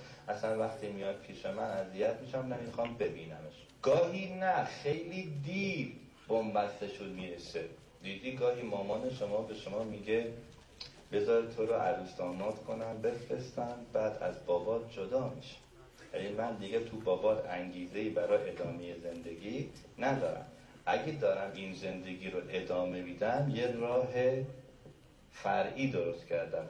اصلا وقتی میاد پیش من اذیت میشم، نمیخوام ببینمش. گاهی نه، خیلی دیر بنبستشون میرسه. دیدی گاهی مامان شما به شما میگه بذار تو رو عروس داماد کنن بفرستن، بعد از بابات جدا میشه. یعنی من دیگه تو بابات انگیزه‌ای برای ادامه زندگی ندارم. اگه دارم این زندگی رو ادامه میدم، یه راه فرعی درست کردم.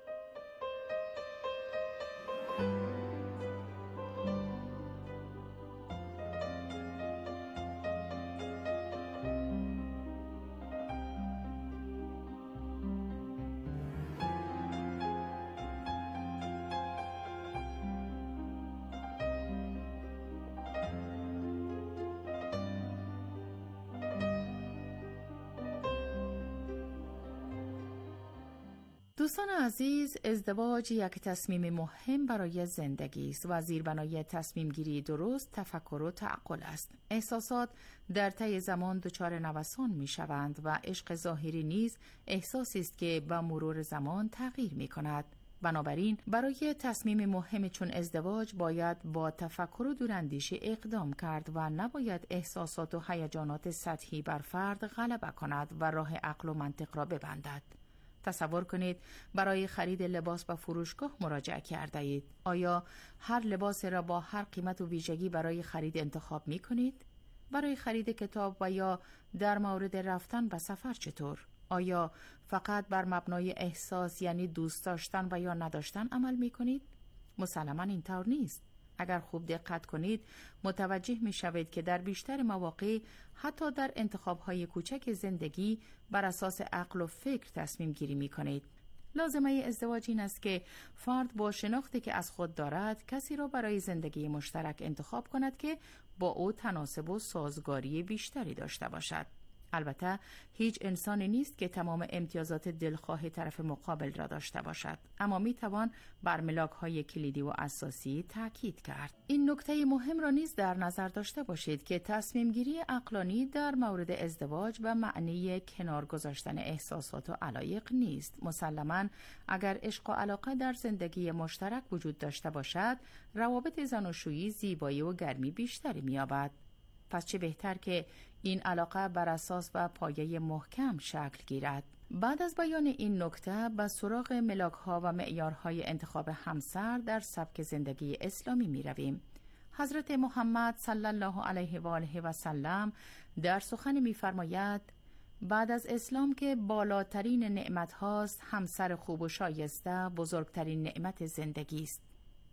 دوستان عزیز، ازدواج یک تصمیم مهم برای زندگی است و زیربنای تصمیم گیری درست تفکر و تعقل است. احساسات در طی زمان دچار نوسان می شوند و عشق ظاهری نیز احساسی است که با مرور زمان تغییر می کند. بنابراین برای تصمیم مهم چون ازدواج باید با تفکر و دوراندیشی اقدام کرد و نباید احساسات و هیجانات سطحی بر فرد غلبه کند و راه عقل و منطق را ببندد. تصور کنید برای خرید لباس به فروشگاه مراجعه کرده اید. آیا هر لباس را با هر قیمت و ویژگی برای خرید انتخاب می کنید؟ برای خرید کتاب و یا در مورد رفتن به سفر چطور؟ آیا فقط بر مبنای احساس یعنی دوست داشتن و یا نداشتن عمل می کنید؟ مسلماً اینطور نیست. اگر خوب دقت کنید متوجه می شوید که در بیشتر مواقع حتی در انتخاب‌های کوچک زندگی بر اساس عقل و فکر تصمیم گیری می کنید. لازمه ازدواج این است که فرد با شناختی که از خود دارد کسی را برای زندگی مشترک انتخاب کند که با او تناسب و سازگاری بیشتری داشته باشد. البته هیچ انسانی نیست که تمام امتیازات دلخواه طرف مقابل را داشته باشد، اما می توان بر ملاک‌های کلیدی و اساسی تاکید کرد. این نکته مهم را نیز در نظر داشته باشید که تصمیم گیری عقلانی در مورد ازدواج به معنی کنار گذاشتن احساسات و علایق نیست. مسلماً اگر عشق و علاقه در زندگی مشترک وجود داشته باشد، روابط زناشویی زیبایی و گرمی بیشتری می‌یابد. پس چه بهتر که این علاقه بر اساس و پایه محکم شکل گیرد. بعد از بیان این نکته به سراغ ملاک‌ها و معیارهای انتخاب همسر در سبک زندگی اسلامی می رویم. حضرت محمد صلی الله علیه و آله و سلم در سخن می فرماید بعد از اسلام که بالاترین نعمت هاست، همسر خوب و شایسته بزرگترین نعمت زندگی است.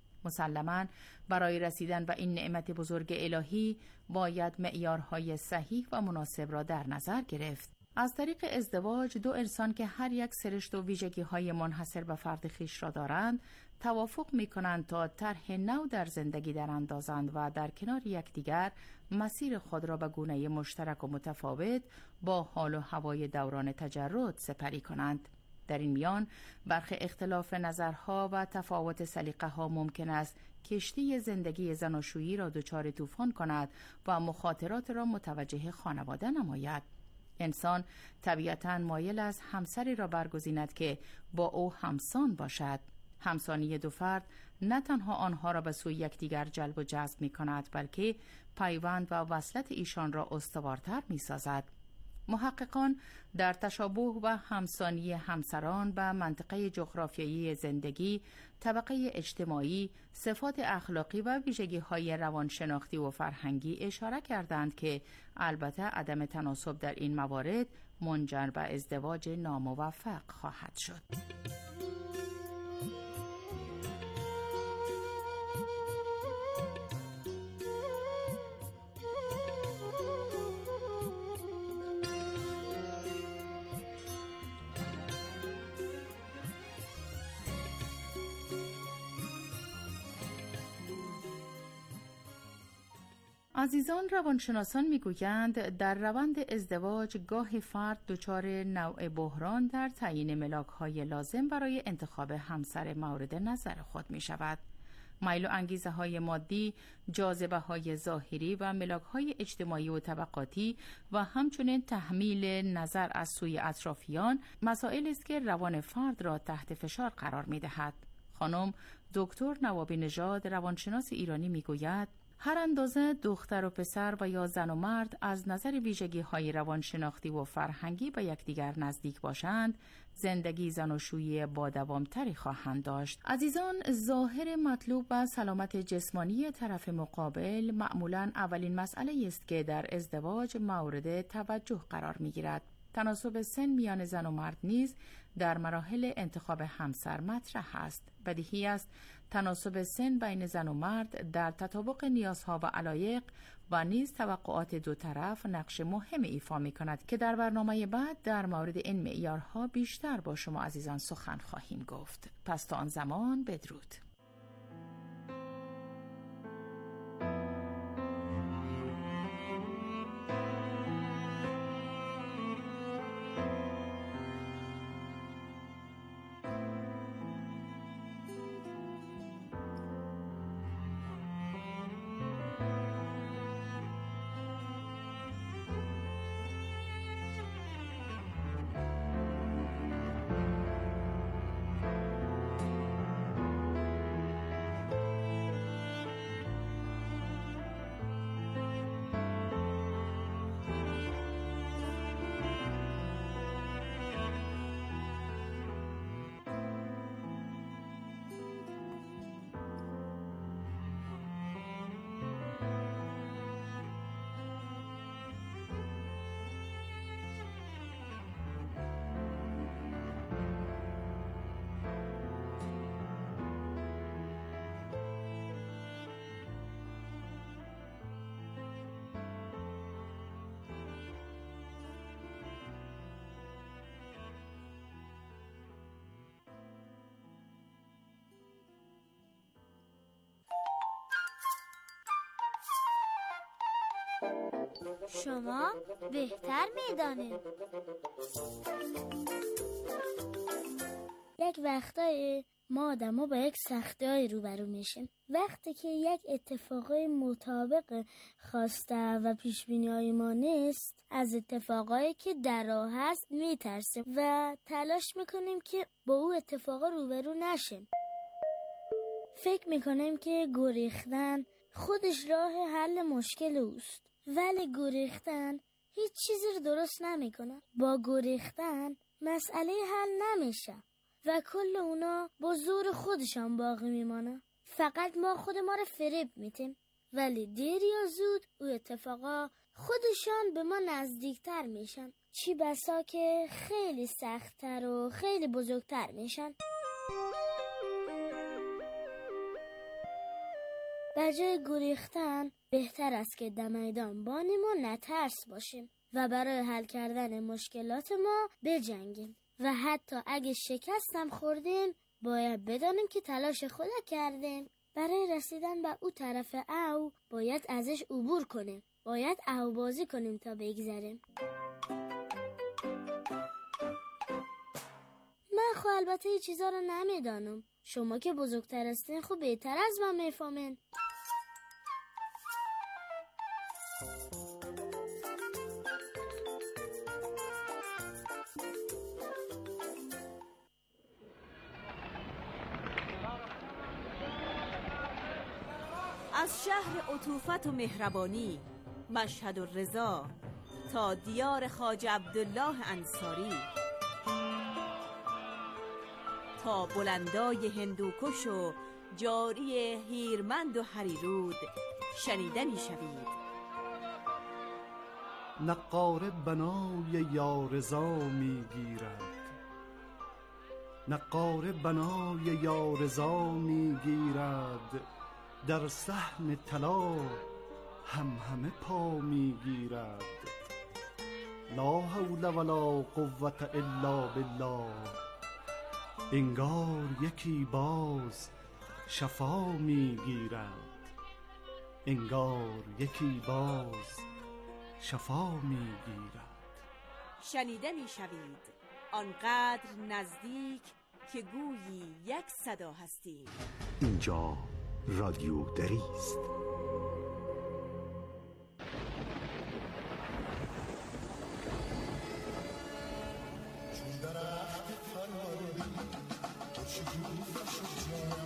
مسلماً برای رسیدن به این نعمت بزرگ الهی باید معیارهای صحیح و مناسب را در نظر گرفت. از طریق ازدواج دو انسان که هر یک سرشت و ویژگی‌های منحصر به فرد خویش را دارند توافق می‌کنند تا طرح نو در زندگی دراندازند و در کنار یکدیگر مسیر خود را به گونه‌ای مشترک و متفاوت با حال و هوای دوران تجرد سپری کنند. در این میان برخی اختلاف نظرها و تفاوت سلیقه‌ها ممکن است کشتی زندگی زناشویی را دچار طوفان کند و مخاطرات را متوجه خانواده نماید. انسان طبیعتاً مایل است همسری را برگزیند که با او همسان باشد. همسانی دو فرد نه تنها آنها را به سوی یکدیگر جلب و جذب می کند، بلکه پیوند و وصلت ایشان را استوارتر می سازد. محققان در تشابه و همسانی همسران به منطقه جغرافیایی زندگی، طبقه اجتماعی، صفات اخلاقی و ویژگی‌های روانشناختی و فرهنگی اشاره کردند که البته عدم تناسب در این موارد منجر به ازدواج ناموفق خواهد شد. عزیزان، روانشناسان میگویند در روند ازدواج گاه فرد دچار نوع بحران در تعیین ملاک‌های لازم برای انتخاب همسر مورد نظر خود می شود. میل و انگیزه‌های مادی، جاذبه‌های ظاهری و ملاک‌های اجتماعی و طبقاتی و همچنین تحمیل نظر از سوی اطرافیان مسائلی است که روان فرد را تحت فشار قرار می‌دهد. خانم دکتر نوابی نژاد روانشناس ایرانی میگوید هر اندازه دختر و پسر و یا زن و مرد از نظر ویژگی‌های روانشناختی و فرهنگی به یکدیگر نزدیک باشند، زندگی زناشویی با دوامتری خواهند داشت. عزیزان، ظاهر مطلوب و سلامت جسمانی طرف مقابل معمولاً اولین مسئله است که در ازدواج مورد توجه قرار می‌گیرد. تناسب سن میان زن و مرد نیز در مراحل انتخاب همسر مطرح است. بدیهی است تناسب سن بین زن و مرد در تطابق نیازها و علایق و نیز توقعات دو طرف نقش مهم ایفا می کند که در برنامه بعد در مورد این معیارها بیشتر با شما عزیزان سخن خواهیم گفت. پس تا آن زمان بدرود. شما بهتر میدانید. یک وقتای ما آدم‌ها با یک سختی‌های روبرو میشیم. وقتی که یک اتفاقای مطابق خواسته و پیش‌بینی‌های ما نیست، از اتفاقایی که در راه هست میترسیم و تلاش میکنیم که با او اتفاقا روبرو نشیم. فکر میکنیم که گریختن خودش راه حل مشکل اوست، ولی گریختن هیچ چیزی رو درست نمیکنه. با گریختن مسئله حل نمیشه و کل اونا با زور خودشان باقی میمانه. فقط ما خود ما رو فریب میتیم، ولی دیر یا زود او اتفاقا خودشان به ما نزدیکتر میشن، چی بسا که خیلی سختتر و خیلی بزرگتر میشن. در جای گریختن بهتر است که در میدان بانیم و نترس باشیم و برای حل کردن مشکلات ما بجنگیم و حتی اگه شکستم خوردیم باید بدانیم که تلاش خود کردیم. برای رسیدن به او طرف او باید ازش عبور کنیم، باید او بازی کنیم تا بگذریم. من خب البته این چیزا رو نمیدانم، شما که بزرگتر هستین خب بهتر از من میفهمین. از شهر عطوفت و مهربانی مشهد و رضا تا دیار خواجه عبدالله انصاری، تا بلندای هندوکش و جاری هیرمند و هریرود شنیده می شوید. نقاره بنای یارضا می گیرد، نقاره بنای یارضا می گیرد، در صحن طلا همه پا می گیرد. لا حول ولا قوة الا بالله، انگار یکی باز شفا می گیرد، انگار یکی باز شفا می گیرد. شنیده می شوید آنقدر نزدیک که گویی یک صدا هستی. اینجا رادیو دری است. چون درخت فراری تو چجور شجاع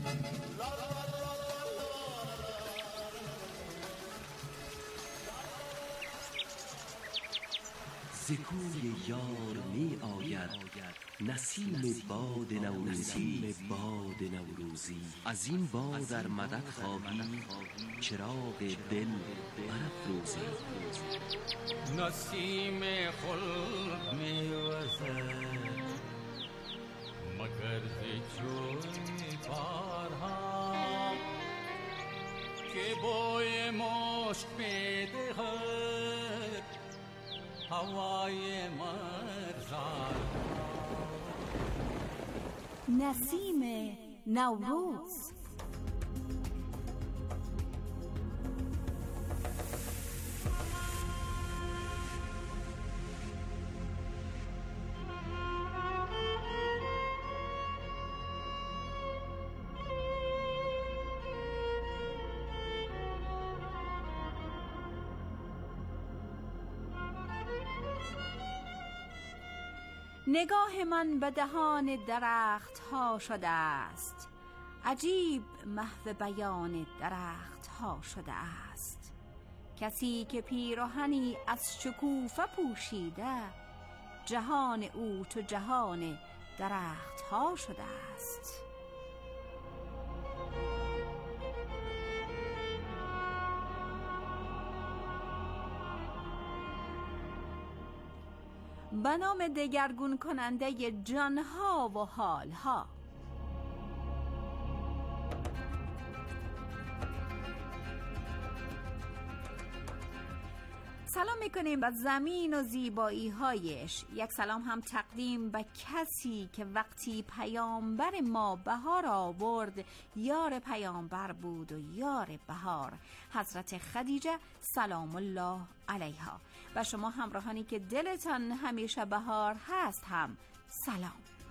ز کوی یار می آید نسیم باد نوروزی از این باد در مدد خواهی چراغ دل برافروزی. نسیم خلق می وزد مگر ز جوی بارها که بوی مشک می دهد هوای مرزان. نسیم نوروز. نگاه من به دهان درخت ها شده است، عجیب محو بیان درخت ها شده است. کسی که پیراهنی از شکوفه پوشیده، جهان او تو جهان درخت ها شده است. به نام دگرگون کننده جانها و حالها. سلام میکنیم به زمین و زیبایی هایش. یک سلام هم تقدیم به کسی که وقتی پیامبر ما بهار آورد یار پیامبر بود و یار بهار، حضرت خدیجه سلام الله علیها. و شما همراهانی که دلتان همیشه بهار هست هم سلام.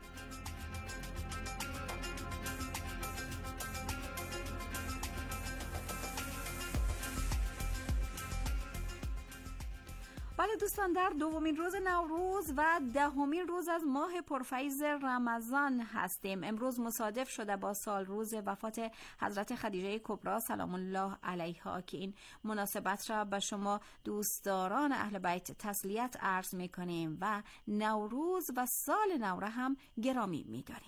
بله دوستان، در دومین روز نوروز و دهمین روز از ماه پرفیض رمضان هستیم. امروز مصادف شده با سال روز وفات حضرت خدیجه کبری سلام الله علیها که این مناسبت را به شما دوستداران اهل بیت تسلیت عرض می‌کنیم و نوروز و سال نو را هم گرامی می‌داریم.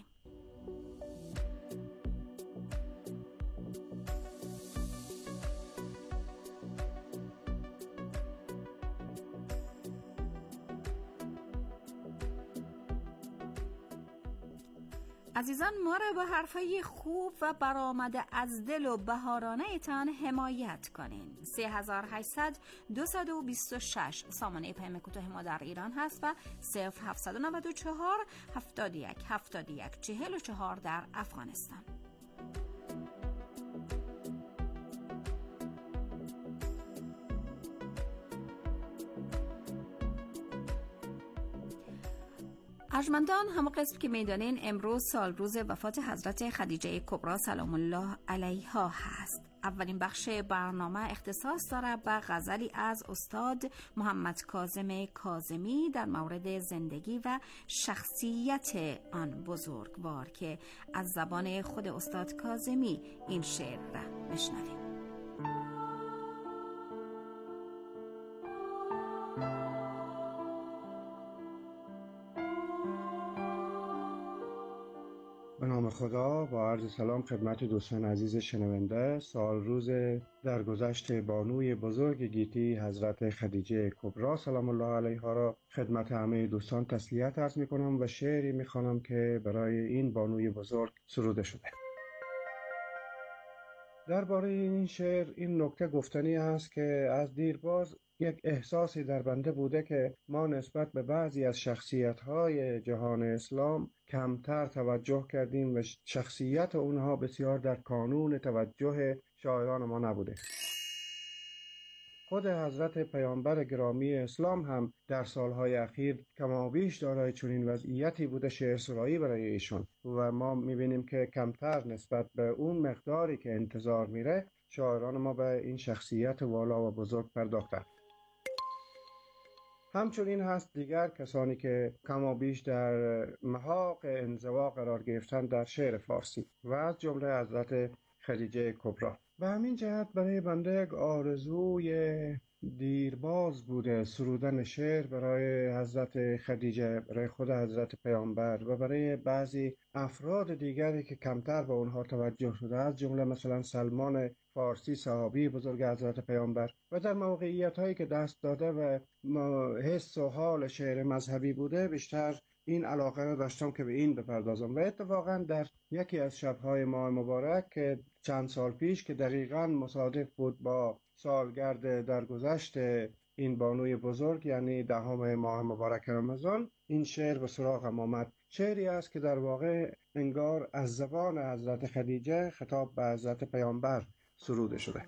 عزیزان، ما را با حرفای خوب و برآمده از دل و بهارانه تان حمایت کنین. 3800 226 سامانه پیام کوتاه ما در ایران هست و 0794 71 71 44 در افغانستان. ارجمندان، همه قسم که میدانین امروز سال روز وفات حضرت خدیجه کبری سلام الله علیها هست. اولین بخش برنامه اختصاص داره به غزلی از استاد محمد کاظم کاظمی در مورد زندگی و شخصیت آن بزرگوار که از زبان خود استاد کاظمی این شعر را میشنویم. به نام خدا، با عرض سلام خدمت دوستان عزیز شنونده. سال روز درگذشت بانوی بزرگ گیتی حضرت خدیجه کبری سلام الله علیها را خدمت همه دوستان تسلیت عرض می کنم و شعری می خوانم که برای این بانوی بزرگ سروده شده. درباره این شعر این نکته گفتنی است که از دیرباز یک احساسی در بنده بوده که ما نسبت به بعضی از شخصیت‌های جهان اسلام کمتر توجه کردیم و شخصیت اونها بسیار در کانون توجه شاعران ما نبوده. خود حضرت پیامبر گرامی اسلام هم در سالهای اخیر کمابیش دارای چنین وضعیتی بوده شعر سرایی برای ایشون و ما می‌بینیم که کمتر نسبت به اون مقداری که انتظار میره شاعران ما به این شخصیت والا و بزرگ پرداختن. همچنین هست دیگر کسانی که کمابیش در محاق انزوا قرار گرفتن در شعر فارسی و از جمله حضرت خدیجه کبری. به همین جهت برای بنده آرزوی دیرباز بوده سرودن شعر برای حضرت خدیجه، برای خود حضرت پیامبر و برای بعضی افراد دیگری که کمتر به اونها توجه شده، از جمله مثلا سلمان فارسی صحابی بزرگ حضرت پیامبر، و در موقعیت هایی که دست داده و حس و حال شعر مذهبی بوده بیشتر این علاقه را داشتم که به این بپردازم. و اتفاقا در یکی از شبهای ماه مبارک که چند سال پیش که دقیقاً مصادف بود با سالگرد درگذشت این بانوی بزرگ، یعنی 10 ماه مبارک رمضان، این شعر به سراغم آمد. شعری است که در واقع انگار از زبان حضرت خدیجه خطاب به حضرت پیامبر سروده شده.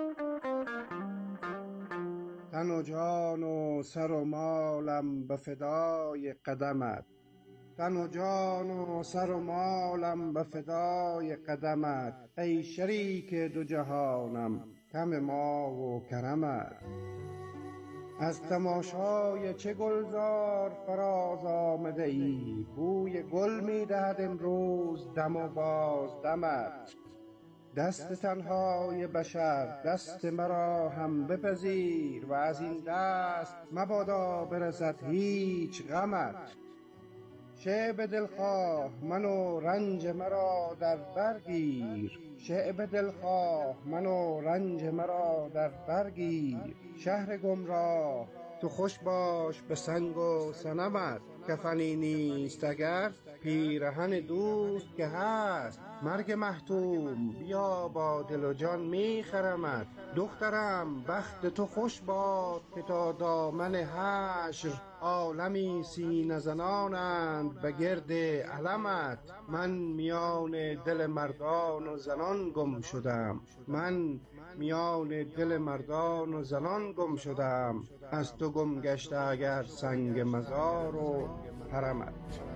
تن و جان و سر و مالم به فدای قدمت، تن و جان و سر و مالم به فدای قدمت، ای شریک دو جهانم کم ما و کرمت. از تماشای چه گلزار فراز آمده ای، بوی گل می دهد امروز دم و باز دمت. دست تنهای بشر دست مرا هم بپذیر، و از این دست مبادا برسد هیچ غمت. شعب دلخواه من و رنج مرا در برگیر، شعب دلخواه من و رنج مرا در برگیر. شهر گمراه تو خوش باش به سنگ و صنمت، کفنی نیست اگر پیرهن دوست که هست. مرگ محتوم بیا با دل و جان میخرمت، دخترم بخت تو خوش باد که تا دامن حشر عالمی سینه زنانند به گرد علمت. من میان دل مردان و زنان گم شدم، من میان دل مردان و زنان گم شدم، از تو گم گشته اگر سنگ مزار و حرمت.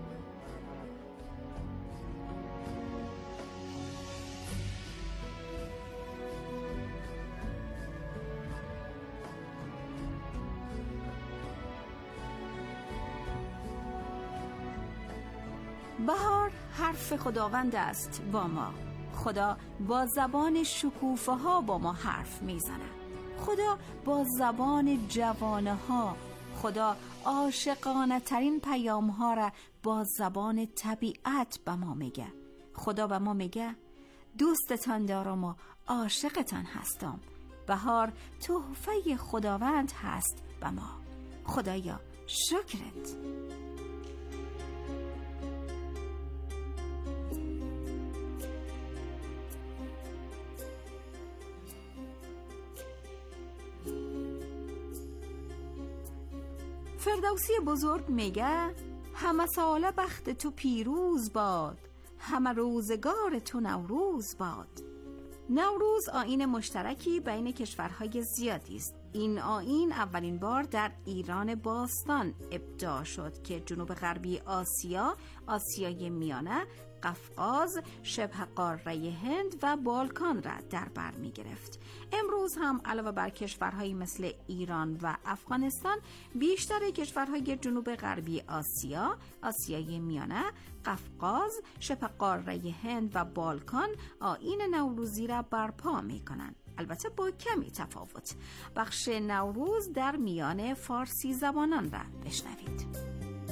بهار حرف خداوند است با ما. خدا با زبان شکوفه ها با ما حرف میزنه. خدا با زبان جوانه ها، خدا عاشقانه ترین پیام ها را با زبان طبیعت به ما میگه. خدا به ما میگه دوستتان دارم و عاشقتان هستم. بهار تحفه خداوند هست به ما. خدایا شکرت. فردوسی بزرگ میگه همه ساله بخت تو پیروز باد، همه روزگار تو نوروز باد. نوروز آیین مشترکی بین کشورهای زیادی است. این آیین اولین بار در ایران باستان ابداع شد که جنوب غربی آسیا، آسیای میانه، قفقاز، شبه قاره هند و بالکان را در بر می گرفت. امروز هم علاوه بر کشورهایی مثل ایران و افغانستان، بیشتر کشورهای جنوب غربی آسیا، آسیای میانه، قفقاز، شبه قاره هند و بالکان آیین نوروزی را برپا می کنند. البته با کمی تفاوت. بخش نوروز در میان فارسی زبانان را بشنوید.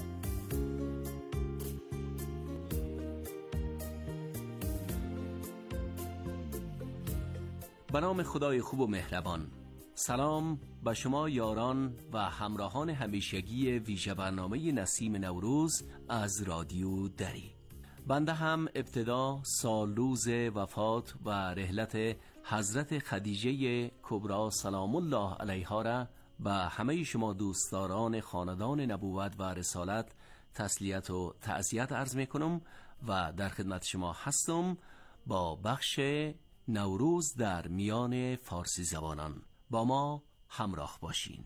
به نام خدای خوب و مهربان. سلام به شما یاران و همراهان همیشگی ویژه برنامه نسیم نوروز از رادیو دری. بنده هم ابتدا سال روز وفات و رحلت حضرت خدیجه کبری سلام الله علیها را و همه شما دوستداران خاندان نبوت و رسالت تسلیت و تعزیت عرض می کنم و در خدمت شما هستم با بخش نوروز در میان فارسی زبانان. با ما همراه باشین.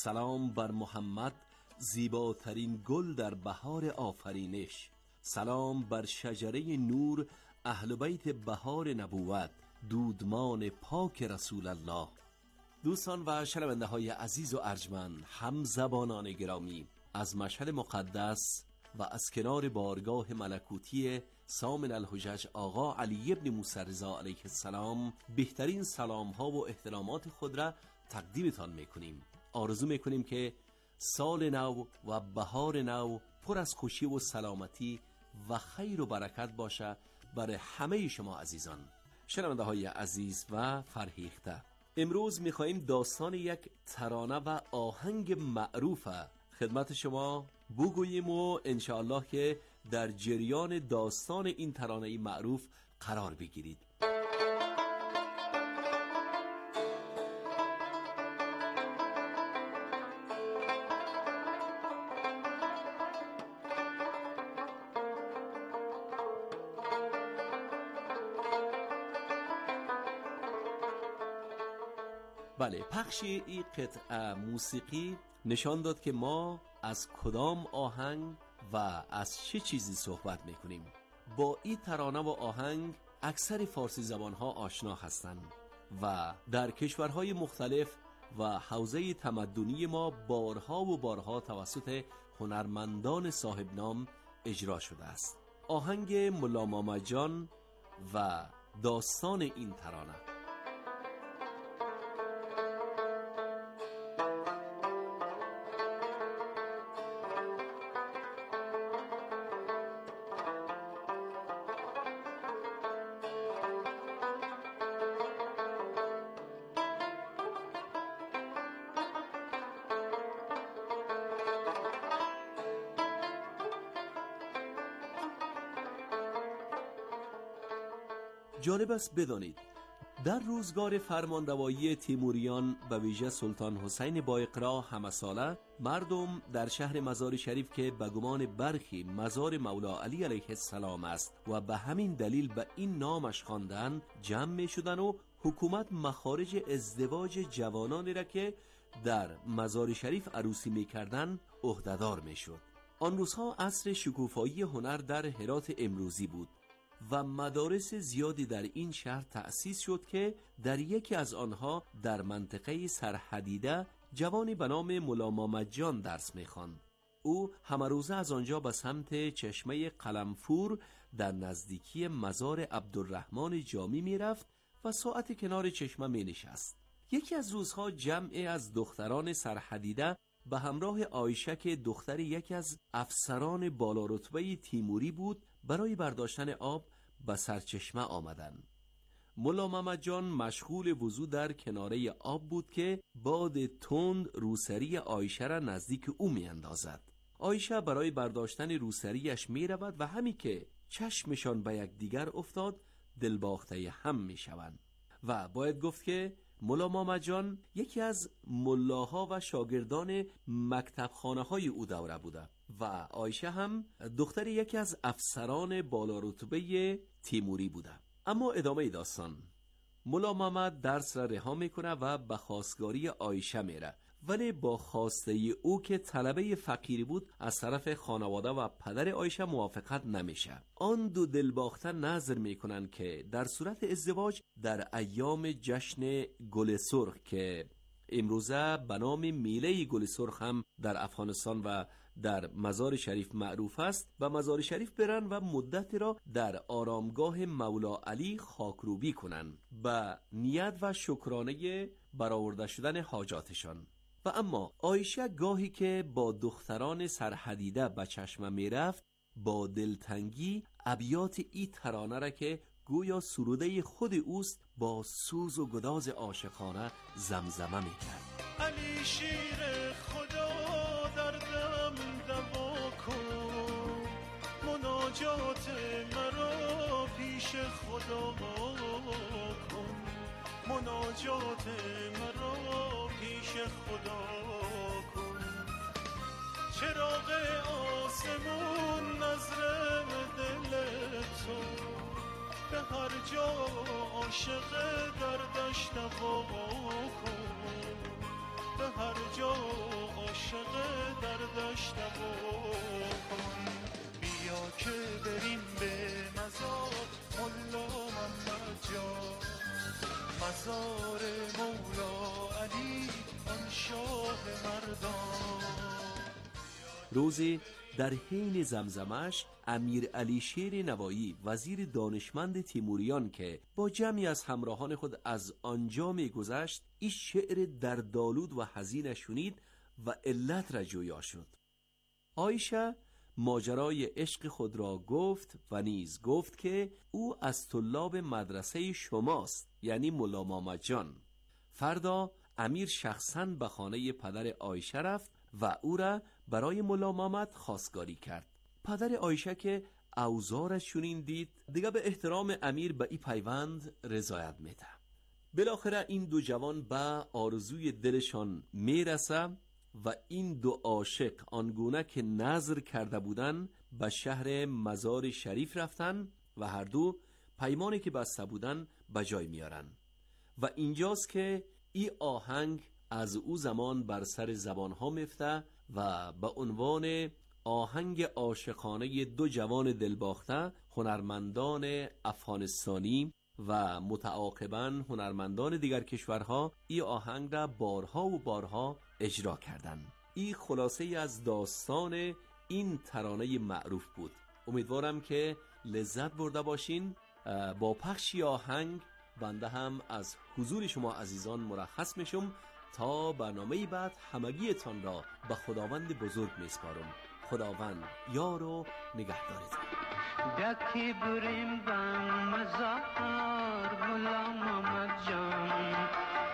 سلام بر محمد زیباترین گل در بهار آفرینش. سلام بر شجره نور اهل بیت بهار نبوت، دودمان پاک رسول الله. دوستان و شنونده های عزیز و ارجمند، هم زبانان گرامی، از مشهد مقدس و از کنار بارگاه ملکوتی سامن الحجج آقا علی ابن موسی رضا علیه السلام بهترین سلام ها و احترامات خود را تقدیمتان میکنیم. آرزو میکنیم که سال نو و بهار نو پر از خوشی و سلامتی و خیر و برکت باشه برای همه شما عزیزان. شنونده های عزیز و فرهیخته، امروز میخواییم داستان یک ترانه و آهنگ معروف خدمت شما بگوییم و انشاءالله که در جریان داستان این ترانه معروف قرار بگیرید. بله، پخش این قطعه موسیقی نشان داد که ما از کدام آهنگ و از چه چیزی صحبت میکنیم. با این ترانه و آهنگ اکثر فارسی زبانها آشنا هستند و در کشورهای مختلف و حوزه تمدنی ما بارها و بارها توسط هنرمندان صاحب نام اجرا شده است. آهنگ ملا محمد جان و داستان این ترانه. جالب است بدانید در روزگار فرماندوایی تیموریان و ویژه سلطان حسین بایقرا همساله، مردم در شهر مزار شریف که به گمان برخی مزار مولا علی علیه السلام است و به همین دلیل به این نامش خواندند، جمع می شدن و حکومت مخارج ازدواج جوانانی را که در مزار شریف عروسی می کردن عهدهدار می شد. آن روزها عصر شکوفایی هنر در هرات امروزی بود و مدارس زیادی در این شهر تأسیس شد که در یکی از آنها در منطقه سرحدیده جوانی به نام ملا محمد جان درس می‌خواند. او همه روزه از آنجا به سمت چشمه قلمفور در نزدیکی مزار عبدالرحمن جامی می‌رفت و ساعت کنار چشمه می‌نشست. یکی از روزها جمعی از دختران سرحدیده به همراه عایشه که دختر یکی از افسران بالارتبه تیموری بود برای برداشتن آب به سرچشمه آمدند. ملا محمد جان مشغول وضو در کناره آب بود که باد تند روسری عایشه را نزدیک او می اندازد. عایشه برای برداشتن روسریش می رود و همی که چشمشان به یک دیگر افتاد دلباخته هم می شوند. و باید گفت که ملا محمد جان یکی از ملاها و شاگردان مکتبخانه های او دوره بوده و عایشه هم دختر یکی از افسران بالارتبه تیموری بوده. اما ادامه داستان، ملا محمد درس را رها میکنه و به خواستگاری عایشه میره، ولی با خواسته او که طلبه فقیری بود از طرف خانواده و پدر عایشه موافقت نمیشه. آن دو دلباخته نظر میکنن که در صورت ازدواج در ایام جشن گل سرخ که امروزه به نام میله گل سرخ هم در افغانستان و در مزار شریف معروف است، و مزار شریف برن و مدت را در آرامگاه مولا علی خاکروبی کنن به نیت و شکرانه برآورده شدن حاجاتشان. و اما عایشه گاهی که با دختران سرحدیده به چشمه می رفت با دلتنگی ابیات ای ترانه را که گویا سروده خود اوست با سوز و گداز عاشقانه زمزمه می کرد. علی شیر خدا دردم دوا کن، مناجات مرا پیش خدا کن، مناجات مرا پیش خدا کن. چراغ آسمون نظر دل تو به هر جا عاشق دردش دوا کن، به هر جا عاشق دردش دوا کن. بیا که بریم به مزار ملا محمد جان، مزار مولا علی آن شاه مردان. روزی در حین زمزمش امیر علی شیر نوایی وزیر دانشمند تیموریان که با جمعی از همراهان خود از آنجا می گذشت این شعر دردآلود و حزین شنید و علت را جویا شد. عایشه ماجرای عشق خود را گفت و نیز گفت که او از طلاب مدرسه شماست، یعنی مولا محمد جان. فردا امیر شخصاً به خانه پدر عایشه رفت و او را برای مولا محمد خواستگاری کرد. پدر عایشه که اوضاعش چنین دید دیگه به احترام امیر به این پیوند رضایت میده. بالاخره این دو جوان به آرزوی دلشان میرسه و این دو عاشق آنگونه که نظر کرده بودن به شهر مزار شریف رفتن و هر دو پیمانی که بسته بودن به جای میارن و اینجاست که این آهنگ از او زمان بر سر زبانها میفته و به عنوان آهنگ عاشقانه دو جوان دلباخته هنرمندان افغانستانی و متعاقباً هنرمندان دیگر کشورها این آهنگ را بارها و بارها اجرا کردند. این خلاصه از داستان این ترانه معروف بود. امیدوارم که لذت برده باشین. با پخش آهنگ بنده هم از حضور شما عزیزان مرخص میشم تا برنامه بعد همگیتان را به خداوند بزرگ میسپارم. خداوند یار و نگهدارتان. دکی بریم بم مزار مولا محمد جان،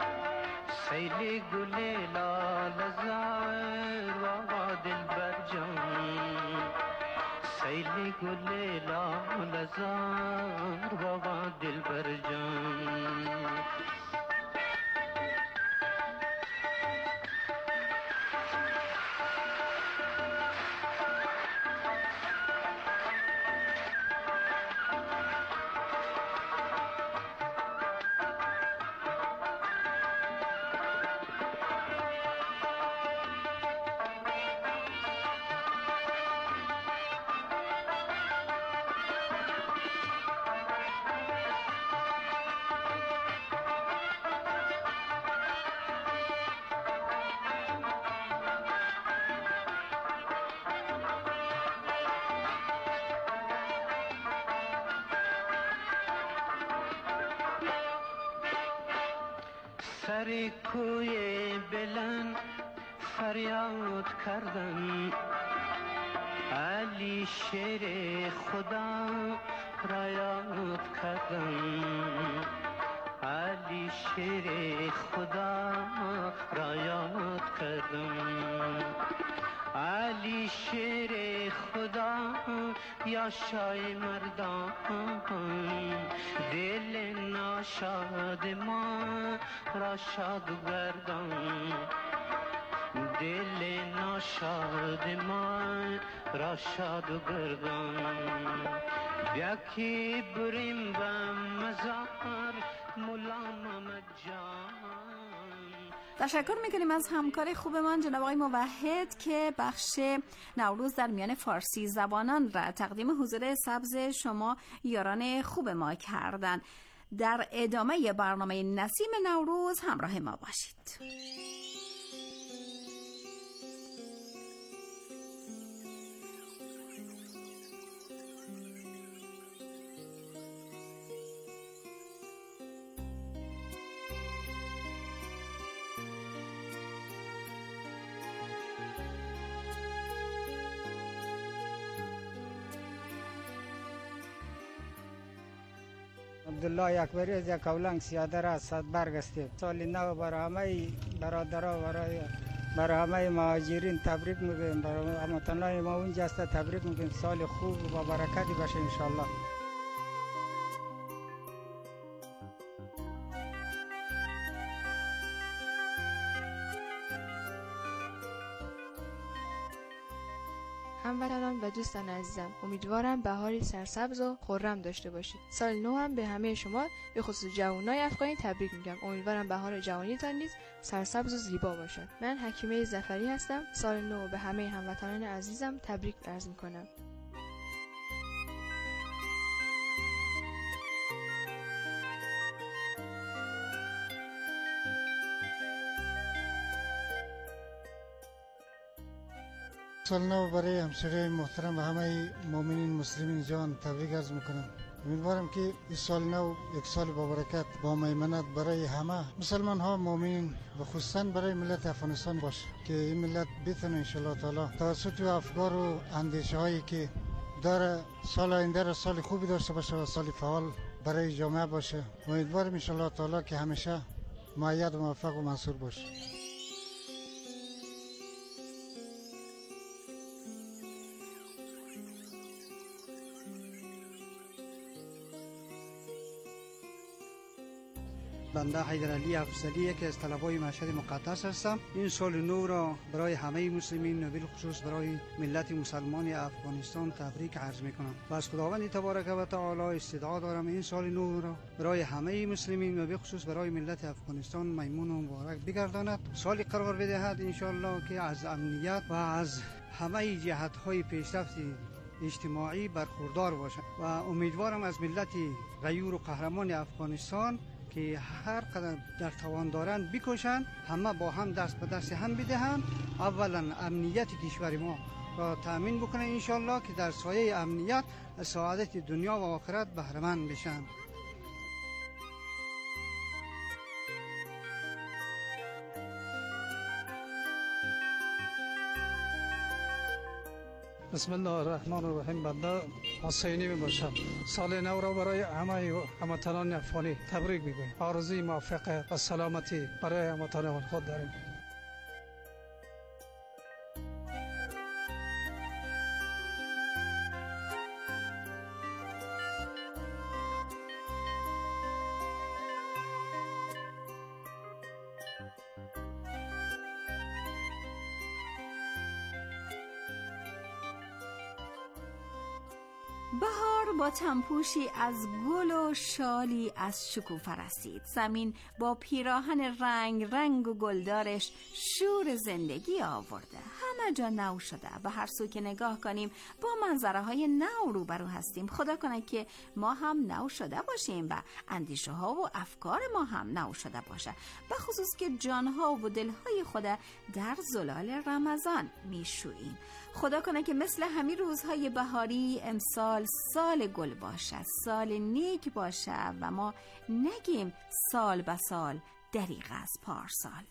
سیل گل لال زار و دلبر جان، سیل گل لال زار و دلبر جان. سر کوی بلند فریاد کردن، علی شیر خدا را یاد کردن، علی شیر خدا را یاد کردن، علی شیر خدا یا شای مردان، دل ناشاد ما را شاد گردان، دل ناشاد ما را شاد گردان. یکی بریم به مزار مولا محمد جان. تشکر میکنیم از همکار خوبمان جناب آقای موحد که بخش نوروز در میان فارسی زبانان را تقدیم حضور سبز شما یاران خوب ما کردند. در ادامه برنامه نسیم نوروز همراه ما باشید. عبدالله اکبری از یک اولنگ سیاده را صدبرگ هستیم. سال نو برای همه برادرها برای همه مهاجرین تبریک میگیم. برای هموطنان ما اونجا هست تبریک میگیم. سال خوب و با برکتی باشه انشالله. هموطنان و و دوستان عزیزم، امیدوارم بهاری سرسبز و خرم داشته باشید. سال نو هم به همه شما به خصوص جوانای افغانی تبریک میگم. امیدوارم بهار جوانیتان نیز سرسبز و زیبا باشد. من حکیمه ظفری هستم. سال نو به همه هموطنان عزیزم تبریک عرض میکنم. سال نو برای همسایه محترم و همه مؤمنین مسلمین جان تبریک عرض میکنم. امیدوارم که این سال نو یک سال با برکت با میمنت برای همه مسلمان ها مؤمنین و خصوصا برای ملت افغانستان باشه که این ملت بتونه ان شاء الله تعالی توسط افکار و اندیشه هایی که داره سال آینده را سال خوبی داشته باشه و سال فعال برای جامعه باشه. امیدوارم ان شاء الله تعالی که همیشه مؤید و موفق و منصور باشه. بنده حیدرعلی افضلی یکی از طلبای مشهد مقدس هستم. این سال نو را برای همه مسلمین و بالخصوص برای ملت مسلمان افغانستان تبریک عرض میکنم و از خداوند تبارک و تعالی استدعا دارم این سال نو را برای همه مسلمین و بالخصوص برای ملت افغانستان میمون و مبارک بگرداند. سالی قرار بدهد ان شاء الله که از امنیت و از همه جهت‌های پیشرفت اجتماعی برخوردار باشد و امیدوارم از ملت غیور و قهرمان افغانستان که هر قدر در توان دارند بکوشند، همه با هم دست به دست هم بدهند. اولا امنیت کشور ما را تامین بکنند ان شاء الله که در سایه امنیت سعادت دنیا و آخرت بهره مند بشن. بسم الله الرحمن الرحیم. بنده حسینی میباشم. سال نو را برای همه هموطنان افغانی تبریک میگویم. آرزوی موفقیت و سلامتی برای هموطنان خود داریم. بهار با تنپوشی از گل و شالی از شکوفه رسید. زمین با پیراهن رنگ رنگ و گلدارش شور زندگی آورده. همه جا نو شده و هر سو که نگاه کنیم با منظره های نو روبرو هستیم. خدا کنه که ما هم نو شده باشیم و اندیشه ها و افکار ما هم نو شده باشه، به خصوص که جانها و دلهای خود در زلال رمضان میشوییم. خدا کنه که مثل همین روزهای بهاری امسال سال گل باشه، سال نیک باشه و ما نگیم سال به سال دریغ از پارسال.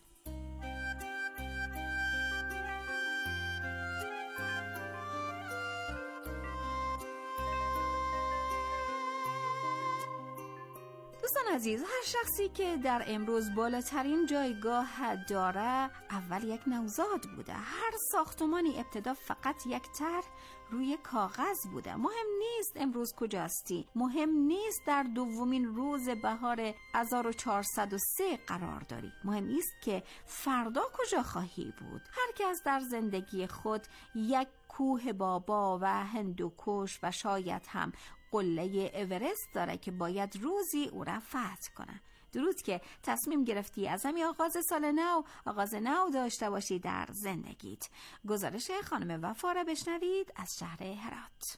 دوستان عزیز، هر شخصی که در امروز بالاترین جایگاه داره اول یک نوزاد بوده. هر ساختمانی ابتدا فقط یک طرح روی کاغذ بوده. مهم نیست امروز کجاستی، مهم نیست در دومین روز بهار 1403 قرار داری، مهم نیست که فردا کجا خواهی بود. هر کس در زندگی خود یک کوه بابا و هندوکش و شاید هم قله اورست داره که باید روزی او را فتح کنه. درود که تصمیم گرفتی از همین آغاز سال نو آغاز نو داشته باشی در زندگیت. گزارش خانم وفا را بشنوید از شهر هرات.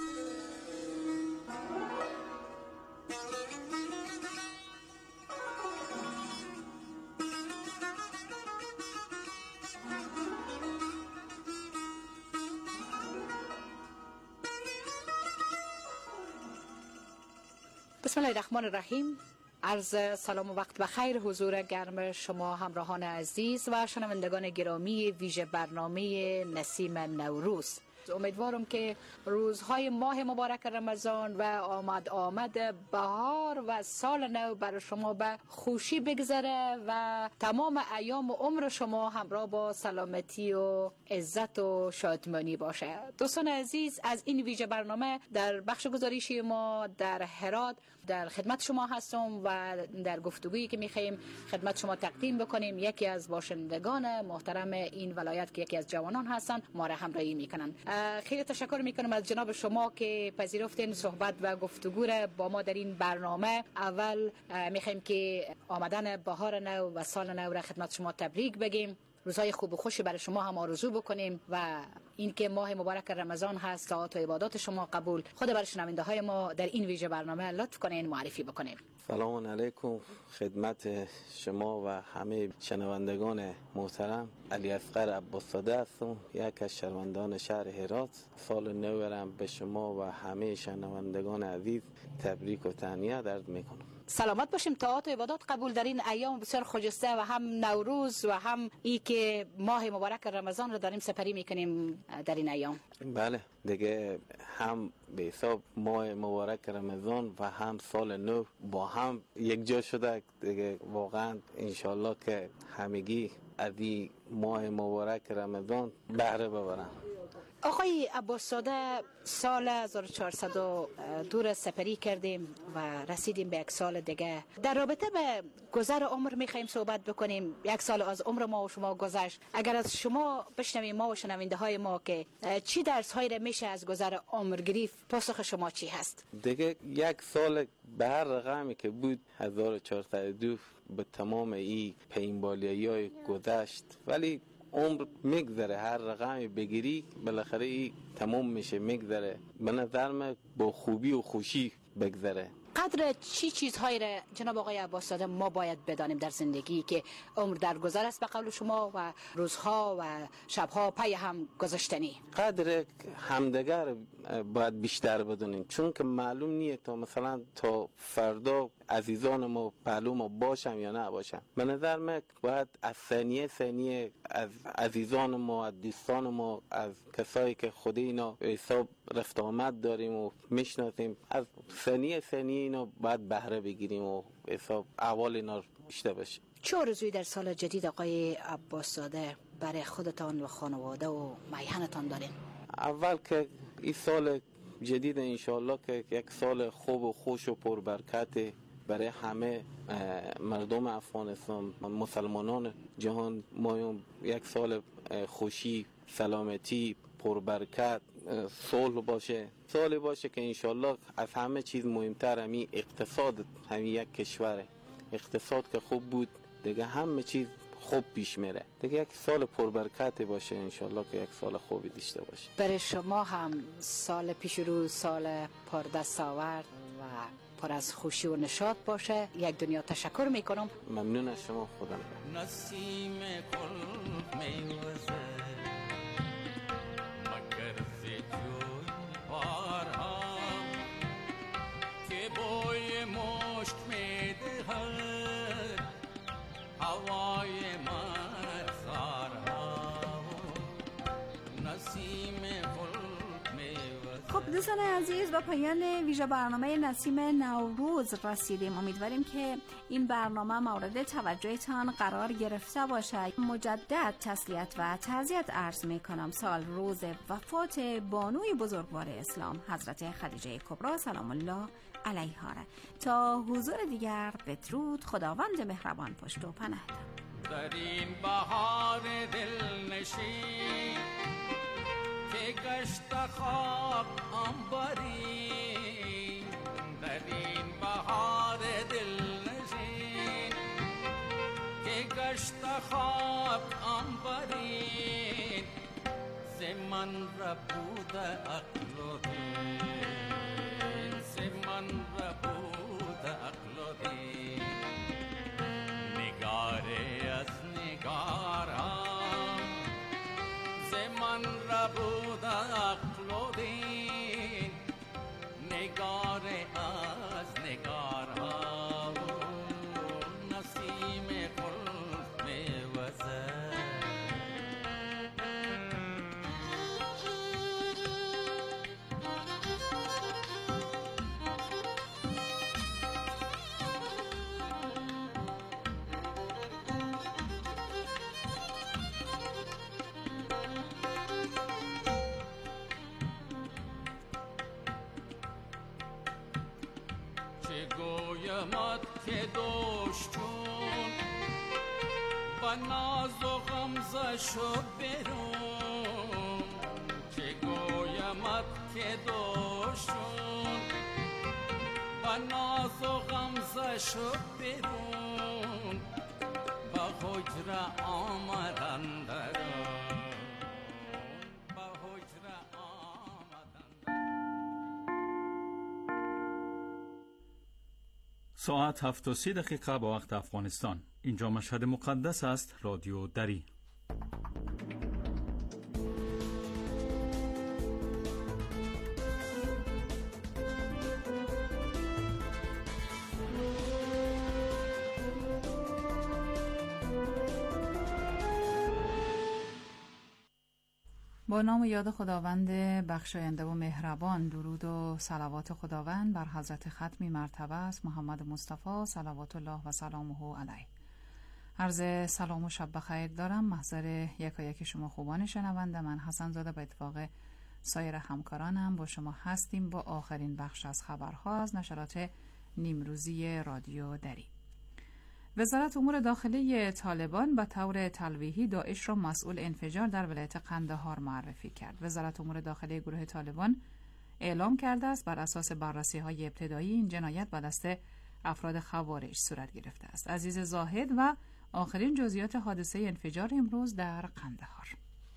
بسم الله الرحمن الرحیم. عرض سلام و وقت بخیر حضور گرم شما همراهان عزیز و شنوندگان گرامی ویژه برنامه نسیم نوروز. امیدوارم که روزهای ماه مبارک رمضان و آمد بهار و سال نو برای شما به خوشی بگذره و تمام ایام و عمر شما همراه با سلامتی و عزت و شادمانی باشه. دوستان عزیز، از این ویژه برنامه در بخش گزارشی ما در هرات در خدمت شما هستم و در گفتگویی که می‌خوایم خدمت شما تقدیم بکنیم یکی از باشندگان محترم این ولایت که یکی از جوانان هستن ما را همراهی میکنن. خیلی تشکر میکنم از جناب شما که پذیرفتین صحبت و گفتگو را با ما در این برنامه. اول میخوایم که آمدن بهار نو و سال نو را خدمت شما تبریک بگیم، روزهای خوب و خوشی برای شما هم آرزو بکنیم و اینکه ماه مبارک رمضان هست، طاعات و عبادات شما قبول. خود برای شنونده های ما در این ویژه برنامه لطف کنین معرفی بکنین. سلام علیکم خدمت شما و همه شنوندگان محترم. علی اصغر عباس‌زاده هستم، یک از شهروندان شهر هرات. سال نو را به شما و همه شنوندگان عزیز تبریک و تهنیت عرض میکنم. سلامت باشیم، طاعات و عبادات قبول در این ایام بسیار خجسته و هم نوروز و هم ای که ماه مبارک رمضان رو داریم سپری میکنیم در این ایام. بله دیگه، هم به حساب ماه مبارک رمضان و هم سال نو با هم یک جا شده دیگه. واقعا انشالله که همگی از این ماه مبارک رمضان بهره ببرن. آقای عباس‌زاده، سال 1402 را سپری کردیم و رسیدیم به یک سال دیگه. در رابطه به گذر عمر میخوایم صحبت بکنیم. یک سال از عمر ما و شما گذشت. اگر از شما بشنویم ما و شنونده های ما که چی درس هایی را میشه از گذر عمر گرفت، پاسخ شما چی هست؟ دیگه یک سال به هر رقمی که بود 1402 به تمام این پینبالیایی های گذشت، ولی عمر میگذره، هر رقمی بگیری بالاخره ای تمام میشه، میگذره. به نظر من با خوبی و خوشی بگذره. قدر چی چیزهایی را جناب آقای عباس‌زاده ما باید بدانیم در زندگی که عمر در گذر است به قول شما و روزها و شبها پی هم گذشتنی؟ قدر همدیگر باید بیشتر بدونیم، چون که معلوم نیه تا مثلا تا فردا عزیزان ما پهلو ما باشم یا نه باشم. به نظر من باید از ثانیه از عزیزان ما، از دوستان ما، از کسایی که خود اینا حساب رفت آمد داریم و میشناسیم، از ثانیه اینا باید بهره بگیریم و حساب احوال اینا بیشتر بشه. چه آرزویی در سال جدید آقای عباس‌زاده برای خودتان و خانواده و میهنتان دارین؟ اول که این سال جدید انشالله که یک سال خوب و خوش و پربرکت برای همه مردم افغانستان، مسلمانان جهان، ما یک سال خوشی، سلامتی، پربرکت، صلح باشه. سالی باشه که انشالله از همه چیز مهمتر همین اقتصاد همین یک کشوره. اقتصاد که خوب بود دیگه همه چیز خوب پیش میره. دیگه یک سال پربرکت باشه انشالله که یک سال خوبی داشته باشه. برای شما هم سال پیش رو سال پر دستاورد و پر از خوشی و نشاط باشه. یک دنیا تشکر میکنم. ممنون از شما. خودم نسیم قلب میوزه مگر زجوی بارها که بوی مشک میدهد هوای مرزارها نسیم قلب میوزه. خب دوستان عزیز، با پایان ویژه برنامه نسیم نوروز رسیدیم. امیدواریم که این برنامه مورد توجهتان قرار گرفته باشه. مجدد تسلیت و تعزیت عرض میکنم سال روز وفات بانوی بزرگوار اسلام حضرت خدیجه کبری سلام الله علیها را. تا حضور دیگر بدرود، خداوند مهربان پشت و پناهتان. در این بهار دلنشین که گشت خواب انباری، در این بهار دلنشین که گشت خواب انباری، زمن ربود عقل و دین، زمن ربود عقل و دین، نگاره از نگاران زمن ربود عقل و دین، نگاره از نگاران نسیم قلب میوزه. گویمت که دوش چون با ناز و غمزه شد برون، چه که دوشون با ناز و غمزه شد بیرون با حجره آمدن درون با حجره آمدن. ساعت 7:30 با وقت افغانستان. اینجا مشهد مقدس است. رادیو دری. با نام و یاد خداوند بخشاینده و مهربان، درود و صلوات خداوند بر حضرت ختمی مرتبه است محمد مصطفی صلوات الله و سلامه علیه. عرض سلام و شب بخیر دارم محضر یکایک شما خوبان شنونده. من حسن زاده به اتفاق سایر همکارانم با شما هستیم با آخرین بخش از خبرها از نشرات نیمروزی رادیو دری. وزارت امور داخلی طالبان به طور تلویحی داعش را مسئول انفجار در ولایت قندهار معرفی کرد. وزارت امور داخلی گروه طالبان اعلام کرده است بر اساس بررسی‌های ابتدایی این جنایت به دست افراد خوارج صورت گرفته است. عزیز زاهد و آخرین جزئیات حادثه انفجار امروز در قندهار.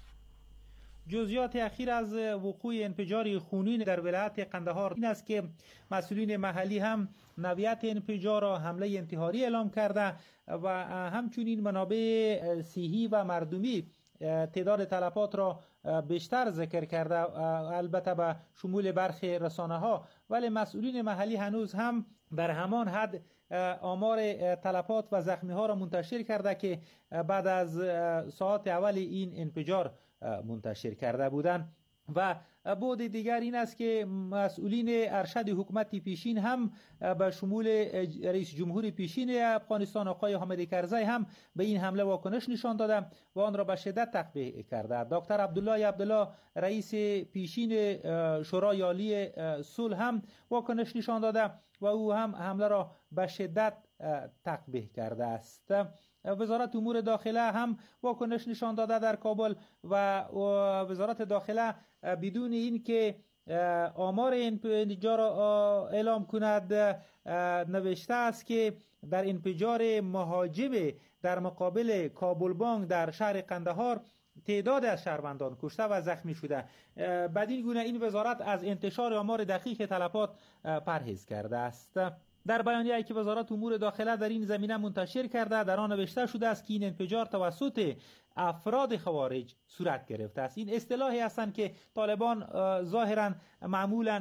جزئیات اخیر از وقوع انفجار خونین در ولایت قندهار این است که مسئولین محلی هم نوعیت انفجار را حمله انتحاری اعلام کرده و همچنین منابع صحی و مردمی تعداد تلفات را بیشتر ذکر کرده، البته به شمول برخی رسانه‌ها، ولی مسئولین محلی هنوز هم در همان حد آمار تلفات و زخمی‌ها را منتشر کرده که بعد از ساعات اول این انفجار منتشر کرده بودند. و بعد دیگر این است که مسئولین ارشد حکومت پیشین هم به شمول رئیس جمهور پیشین افغانستان آقای حامد کرزی هم به این حمله واکنش نشان داده و آن را به شدت تقبیح کرده. دکتر عبدالله رئیس پیشین شورای عالی صلح هم واکنش نشان داده و او هم حمله را به شدت تقبیح کرده است. وزارت امور داخله هم واکنش نشان داده در کابل و وزارت داخله بدون این که آمار انفجار را اعلام کند نوشته است که در انفجار مهاجم در مقابل کابل بانک در شهر قندهار تعداد از شهروندان کشته و زخمی شده. بدین گونه این وزارت از انتشار آمار دقیق تلفات پرهیز کرده است. در بیانیه‌ای که وزارت امور داخله در این زمینه منتشر کرده در آن نوشته شده است که این انفجار توسط افراد خوارج صورت گرفته است. این اصطلاحی هستند که طالبان ظاهراً معمولاً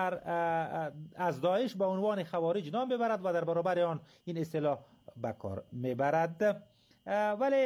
از داعش به عنوان خوارج نام ببرد و در برابر آن این اصطلاح به کار میبرد. ولی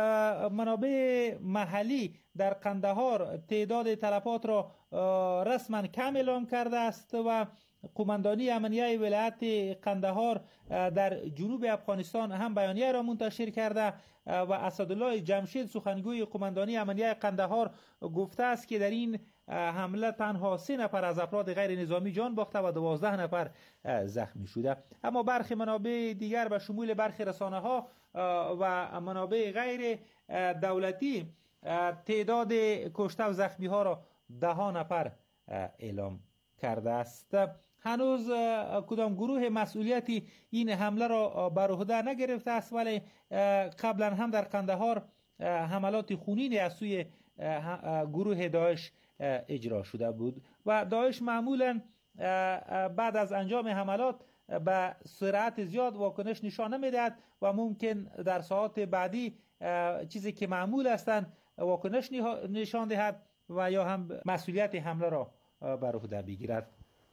منابع محلی در قندهار تعداد تلفات را رسما کم اعلام کرده است و قماندانی امنیه ولایت قندهار در جنوب افغانستان هم بیانیه را منتشر کرده و اسدالله جمشید سخنگوی قماندانی امنیه قندهار گفته است که در این حمله تنها 3 نفر از افراد غیر نظامی جان باخته و 12 نفر زخمی شده. اما برخی منابع دیگر به شمول برخی رسانه‌ها و منابع غیر دولتی تعداد کشته و زخمی ها را 10 نفر اعلام کرده است. هنوز کدام گروه مسئولیتی این حمله را بر عهده نگرفته است، ولی قبلا هم در قندهار حملات خونین از سوی گروه داعش اجرا شده بود و داعش معمولا بعد از انجام حملات به سرعت زیاد واکنش نشان نمیدهد و ممکن در ساعات بعدی چیزی که معمول هستند واکنش نشان دهد و یا هم مسئولیت حمله را بر عهده بگیرد.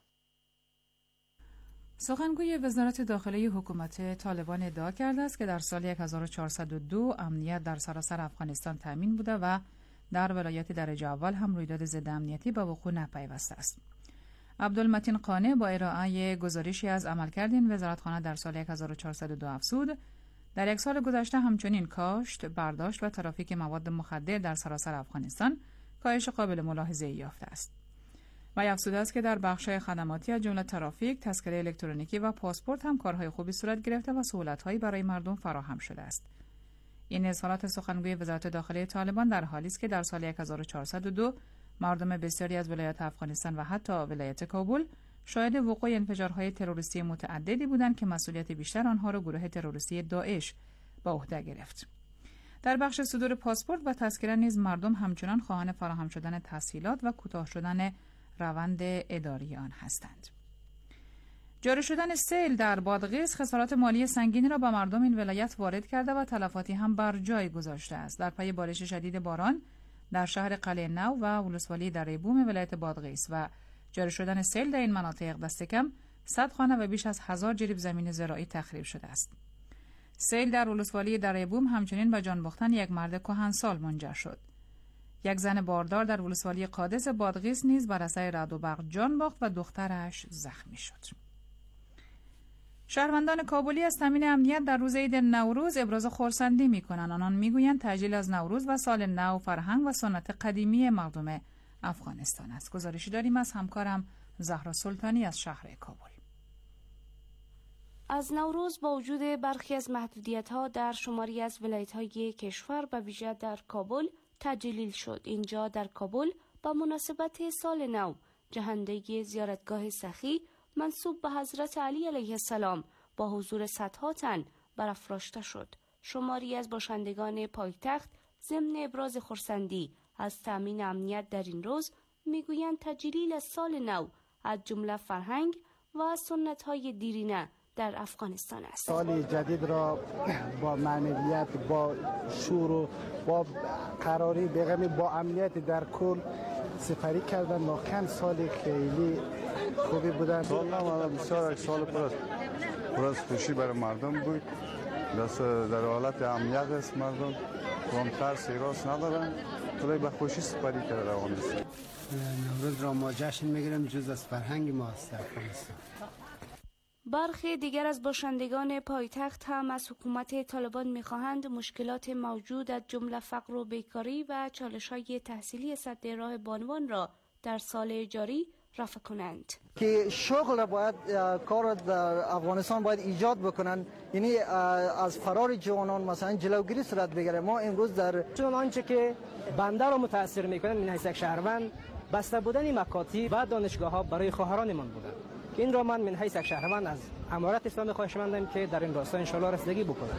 سخنگوی وزارت داخلی حکومت طالبان ادعا کرده است که در سال 1402 امنیت در سراسر افغانستان تامین بوده و در ولایت درجه اول هم رویداد ضد امنیتی به وقوع نپیوسته است. عبدالمتین قانع با ارائه گزارشی از عملکرد این وزارتخانه در سال 1402 افزود در یک سال گذشته همچنین کاشت، برداشت و ترافیک مواد مخدر در سراسر افغانستان کاهش قابل ملاحظه یافته است. و افزوده است که در بخش‌های خدماتی از جمله ترافیک، تذکره الکترونیکی و پاسپورت هم کارهای خوبی صورت گرفته و سهولت‌هایی برای مردم فراهم شده است. این اظهارات سخنگوی وزارت داخلی طالبان در حالی است که در سال 1402 مردم بسیاری از ولایات افغانستان و حتی ولایت کابل شاهد وقوع انفجارهای تروریستی متعددی بودند که مسئولیت بیشتر آنها را گروه تروریستی داعش به عهده گرفت. در بخش صدور پاسپورت و تذکره نیز مردم همچنان خواهان فراهم شدن تسهیلات و کوتاه شدن روند اداری آن هستند. جاری شدن سیل در بادغیس خسارات مالی سنگینی را به مردم این ولایت وارد کرده و تلفاتی هم بر جای گذاشته است. در پی بارش شدید باران در شهر قلعه نو و ولسوالی دره بوم ولایت بادغیس و جاری شدن سیل در این مناطق دست کم 100 خانه و بیش از 1000 جریب زمین زراعی تخریب شده است. سیل در ولسوالی دره بوم همچنین به جان باختن یک مرد کهنسال منجر شد. یک زن باردار در ولسوالی قادس بادغیس نیز بر اثر رعد و برق جان باخت و دخترش زخمی شد. شهروندان کابلی از تامین امنیت در روز عید نوروز ابراز خرسندی می‌کنند. آنان می‌گویند تعجیل از نوروز و سال نو فرهنگ و سنت قدیمی مردم افغانستان است. گزارشی داریم از همکارم زهرا سلطانی از شهر کابل. از نوروز با وجود برخی از محدودیت‌ها در شماری از ولایت‌های کشور به ویژه در کابل تعجیل شد. اینجا در کابل با مناسبت سال نو جهندگی زیارتگاه سخی منسوب به حضرت علی علیه السلام با حضور صدها تن برافراشته شد. شماری از باشندگان پایتخت ضمن ابراز خرسندی از تامین امنیت در این روز میگویند تجلیل از سال نو از جمله فرهنگ و سنت‌های دیرینه در افغانستان است. سال جدید را با معنویت، با شور و با قراری بغمی با امنیت در کل سپری کردن. واقعا سال خیلی خوبی بودن. سال نو بسیار یک سال پر از خوشی برای مردم بود. در حالت امنیت است مردم، هم ترس راست ندارن، خدای به خوشی سپری کرده روان است. نوروز را ما جشن میگیریم، جز از فرهنگ ما است افغانستان. برخی دیگر از باشندگان پایتخت هم از حکومت طالبان می‌خواهند مشکلات موجود از جمله فقر و بیکاری و چالش‌های تحصیلی سد راه بانوان را در سال جاری رفع کنند. که شغل باید کار در افغانستان باید ایجاد بکنن، یعنی از فرار جوانان مثلا جلوگیری صورت بگیره. ما امروز در چون آنچه که بنده را متاثر می‌کنه من حیث یک شهروند بسته بودن مکاتب و دانشگاه‌ها برای خواهرانمان بوده. این را من من حیث یک شهروند از امارت اسلامی خواهش می‌کنم که در این راستا انشالله رسیدگی بکنه.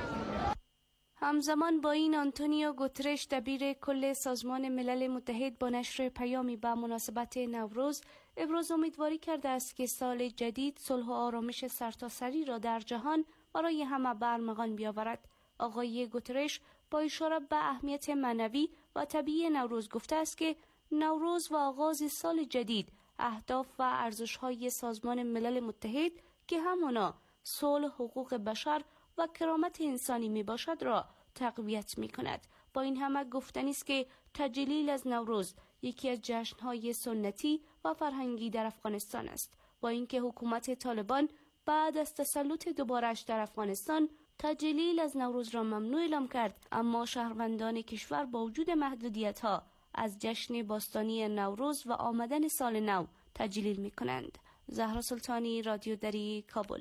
همزمان با این آنتونیو گوترش دبیر کل سازمان ملل متحد با نشر پیامی به مناسبت نوروز ابراز امیدواری کرده است که سال جدید صلح و آرامش سرتاسری را در جهان برای همه به ارمغان بیاورد. آقای گوترش با اشاره به اهمیت معنوی و طبیعی نوروز گفته است که نوروز و آغاز سال جدید اهداف و ارزش‌های سازمان ملل متحد که همانا صلح، حقوق بشر و کرامت انسانی می باشد را تقویت می کند. با این همه گفتنی است که تجلیل از نوروز یکی از جشن‌های سنتی و فرهنگی در افغانستان است. با اینکه حکومت طالبان بعد از تسلط دوباره‌اش در افغانستان تجلیل از نوروز را ممنوع اعلام کرد، اما شهروندان کشور با وجود محدودیت‌ها از جشن باستانی نوروز و آمدن سال نو تجلیل می کنند. زهرا سلطانی، رادیو دری، کابل.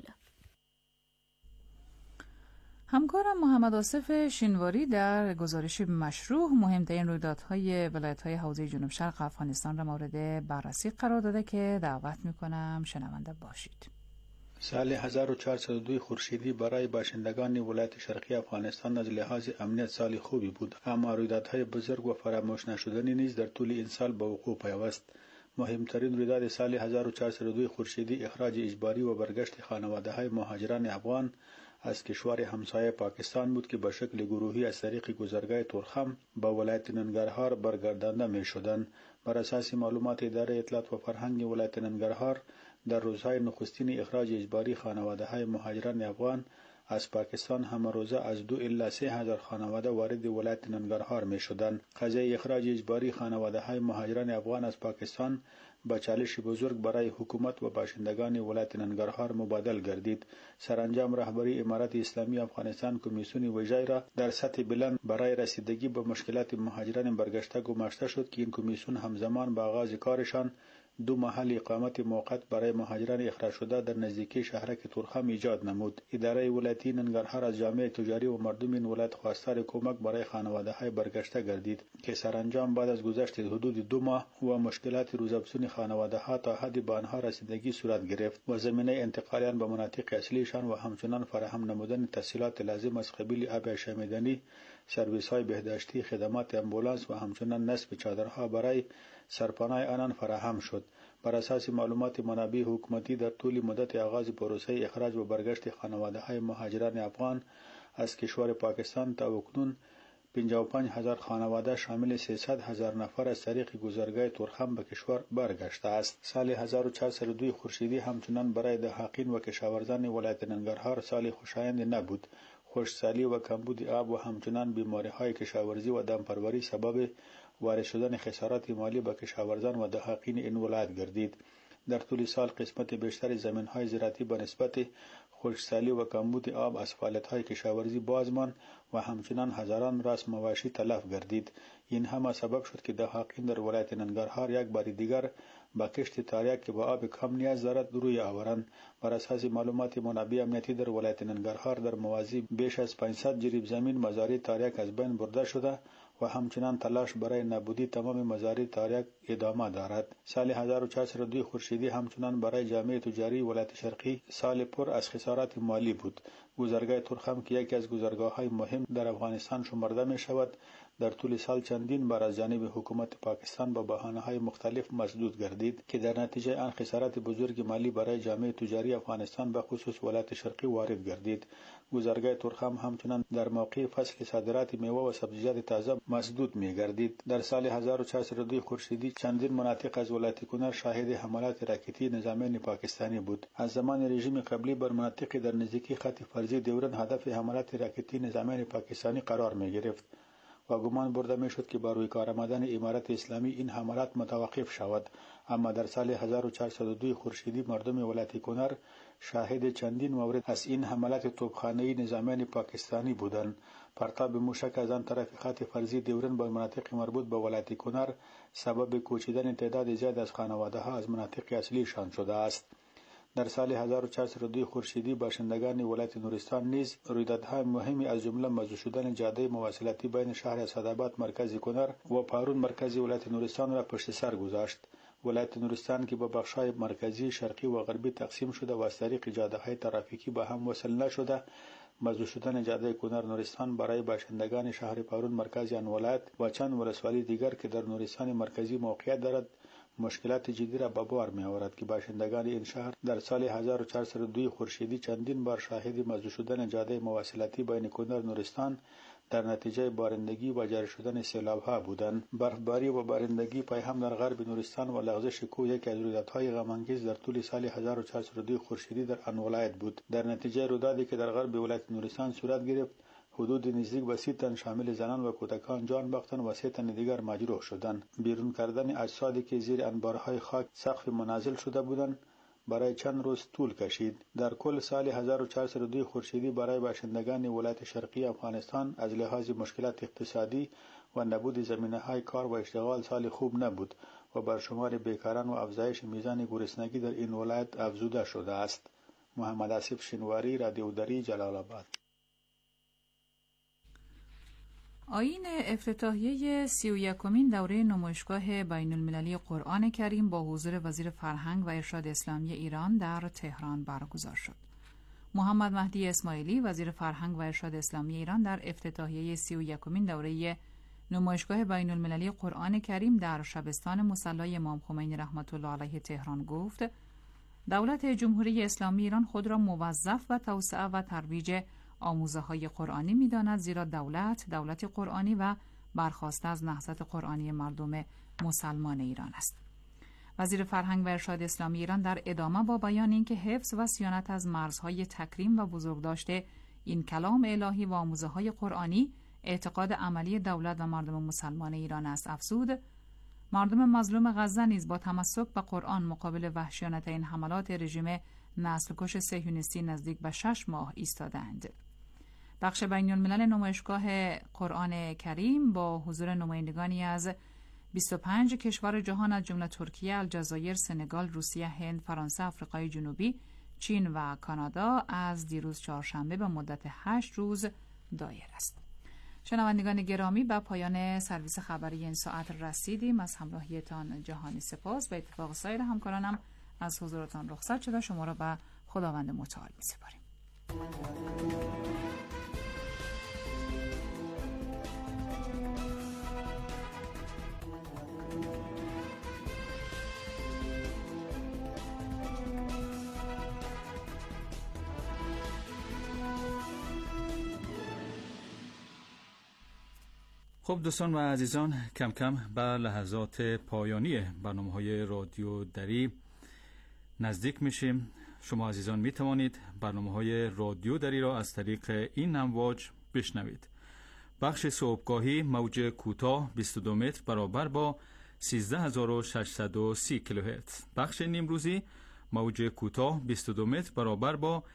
همکارم محمد آصف شینواری در گزارشی مشروع مهمترین رویدادهای ولایت‌های حوزه جنوب شرق افغانستان را مورد بررسی قرار داده که دعوت می‌کنم شنونده باشید. سال 1402 خورشیدی برای باشندگان ولایت شرقی افغانستان از لحاظ امنیت سال خوبی بود، اما رویدادهای بزرگ و فراموش نشدنی نیز در طول این سال به وقوع پیوست. مهمترین رویداد سال 1402 خورشیدی اخراج اجباری و برگشت خانواده‌های مهاجران افغان از کشور همسایه پاکستان بود که به شکل گروهی از طریق گذرگاه تورخم به ولایت ننگرهار برگردانده می شدند. بر اساس معلومات اداره اطلاعات و فرهنگ ولایت ننگرهار در روزهای نخستین اخراج اجباری خانواده‌های مهاجران افغان از پاکستان همه روزه از 2 الی 3000 خانواده وارد ولایت ننگرهار می شدند. قضیه اخراج اجباری خانواده‌های مهاجران افغان از پاکستان با چالش بزرگ برای حکومت و باشندگان ولایت ننگرهار مبادل گردید. سرانجام رهبری امارت اسلامی افغانستان کمیسیون ویژه را در سطح بلند برای رسیدگی به مشکلات مهاجران برگشته گماشته شد که این کمیسیون همزمان با آغاز کارشان 2 محل اقامت موقت برای مهاجران اخراج شده در نزدیکی شهرک تورخم ایجاد نمود. اداره ولایتی ننگرهار از جامعه تجاری و مردم این ولایت خواستار کمک برای خانواده‌های برگشته گردید که سرانجام بعد از گذشت حدود 2 ماه و مشکلات روزافزون خانواده‌ها تا حدی به آنها رسیدگی صورت گرفت و زمینه انتقال آن به مناطق اصلیشان و همچنان فراهم نمودن تسهیلات لازم از قبیل آب شامیدنی، سرویس‌های بهداشتی، خدمات امبولانس و همچنان نصب چادرها برای سرپناه آنان فراهم شد. بر اساس معلومات منابع حکومتی در طول مدت آغاز پروسه اخراج و برگشت خانواده‌های مهاجران افغان از کشور پاکستان تا اکنون 55,000 خانواده شامل 300,000 نفر از طریق گذرگاه تورخم به کشور برگشته است. سال 1402 خورشیدی همچنان برای دهاقین و کشاورزان ولایت ننگرهار سال خوشایندی نبود. خشکسالی و کمبود آب و همچنان بیماری‌های کشاورزی و دامپروری سبب وارد شدن خسارات مالی به کشاورزان و دهاقین این ولایت گردید. در طول سال قسمت بیشتر زمین‌های زراعتی به نسبت خشکسالی و کمبود آب از فعالیت‌های کشاورزی باز ماند و همچنان هزاران راس مواشی تلف گردید. این همه سبب شد که دهاقین در ولایت ننگرهار یک بار دیگر با کشت تریاک که با آب کم نیاز دارد روی آورند. بر اساس معلومات منابع امنیتی در ولایت ننگرهار در موازی بیش از 500 جریب زمین مزارع تریاک از بین برده شده و همچنان تلاش برای نابودی تمام مزارع تریاک ادامه دارد. سال 1402 خورشیدی همچنان برای جامعه تجاری ولایت شرقی سال پر از خسارات مالی بود. گذرگاه تورخم که یکی از گذرگاه‌های مهم در افغانستان شمرده می شود، در طول سال چندین بار از جانب حکومت پاکستان با بهانه‌های مختلف مسدود گردید که در نتیجه آن خسارات بزرگ مالی برای جامعه تجاری افغانستان به خصوص ولایت شرقی وارد گردید. گذرگاه تورخم همچنان در موقع فصل صادرات میوه و سبزیجات تازه مسدود می گردید. در سال 1402 خورشیدی چندین مناطق از ولایت کنر شاهد حملات راکتی نظامیان پاکستانی بود. از زمان رژیم قبلی بر مناطق در نزدیکی خط فرضی دیورن هدف حملات راکتی نظامیان پاکستانی قرار می گرفت و گمان برده می شد که با روی کار آمدن امارت اسلامی این حملات متوقف شود. اما در سال 1402 خورشیدی مردم ولایت کنر شاهد چندین مورد از این حملات توپخانه‌ای نظامیان پاکستانی بودند. پرتاب موشک از آن طرف خط فرضی دیورن به مناطق مربوط به ولایت کنر سبب کوچیدن تعداد زیاد از خانواده‌ها از مناطق اصلیشان شده است. در سال 1402 خورشیدی باشندگان ولایت نورستان نیز رویدادهای مهمی از جمله موضوع شدن جاده مواصلاتی بین شهر اسدآباد مرکز کنر و پارون مرکز ولایت نورستان را پشت سر گذاشت. ولایت نورستان که به بخش‌های مرکزی، شرقی و غربی تقسیم شده و از طریق جاده‌های ترافیکی به هم وصل نشده، موضوع شدن جاده کنر نورستان برای باشندگان شهر پارون مرکز آن ولایت و چند ولسوالی دیگر که در نورستان مرکزی موقعیت دارد مشکلات جدی را به بار می آورد که باشندگان این شهر در سال 1402 خورشیدی چندین بار شاهد موضوع شدن جاده مواصلاتی بین کنر نورستان در نتیجه بارندگی و جاری شدن سیلاب‌ها بودند. برفباری و بارندگی پیهم در غرب نورستان و لغزش کوه یکی از رویدادهای غم‌انگیز در طول سال 1402 خورشیدی در آن ولایت بود. در نتیجه رویدادی که در غرب ولایت نورستان صورت گرفت، حدود نزدیک به 30 تن شامل زنان و کودکان جان باختند و 3 تن دیگر مجروح شدند. بیرون کردن اجسادی که زیر انبارهای خاک سقف منازل شده بودند برای چند روز طول کشید. در کل سال 1402 خورشیدی برای باشندگان ولایت شرقی افغانستان از لحاظ مشکلات اقتصادی و نبود زمینه‌های کار و اشتغال سال خوب نبود و بر شمار بیکاران و افزایش میزان گرسنگی در این ولایت افزوده شده است. محمد آصف شنواری، رادیو دری، جلال آباد. آیین افتتاحیه 31مین دوره نمایشگاه بین المللی قرآن کریم با حضور وزیر فرهنگ و ارشاد اسلامی ایران در تهران برگزار شد. محمد مهدی اسماعیلی وزیر فرهنگ و ارشاد اسلامی ایران در افتتاحیه 31مین دوره نمایشگاه بین المللی قرآن کریم در شبستان مصلی امام خمینی رحمت الله علیه تهران گفت: دولت جمهوری اسلامی ایران خود را موظف و توسعه و ترویج آموزه‌های قرآنی می‌داند، زیرا دولت قرآنی و برخواسته از نهضت قرآنی مردم مسلمان ایران است. وزیر فرهنگ و ارشاد اسلامی ایران در ادامه با بیان اینکه حفظ و صیانت از مرزهای تکریم و بزرگداشت این کلام الهی و آموزه‌های قرآنی اعتقاد عملی دولت و مردم مسلمان ایران است، افزود: مردم مظلوم غزه نیز با تمسک به قرآن مقابل وحشیانت این حملات رژیم نسل‌کش صهیونیستی نزدیک به 6 ماه ایستادند. بخش بین الملل نمایشگاه قرآن کریم با حضور نمایندگانی از 25 کشور جهان از جمله ترکیه، الجزایر، سنگال، روسیه، هند، فرانسه، آفریقای جنوبی، چین و کانادا از دیروز چهارشنبه به مدت 8 روز دایر است. شنوندگان گرامی، به پایان سرویس خبری این ساعت رسیدیم. از همراهیتان جهانی سپاس. به اتفاق سایر همکارانم از حضورتان رخصت شده. شما را به خداوند متعال می‌سپاریم. خب دوستان و عزیزان، کم کم به لحظات پایانی برنامه‌های رادیو دری نزدیک میشیم. شما عزیزان می توانید برنامه‌های رادیو دری را از طریق این امواج بشنوید. بخش صبحگاهی موج کوتاه 22 متر برابر با 13630 کیلوهرتز. بخش نیمروزی موج کوتاه 22 متر برابر با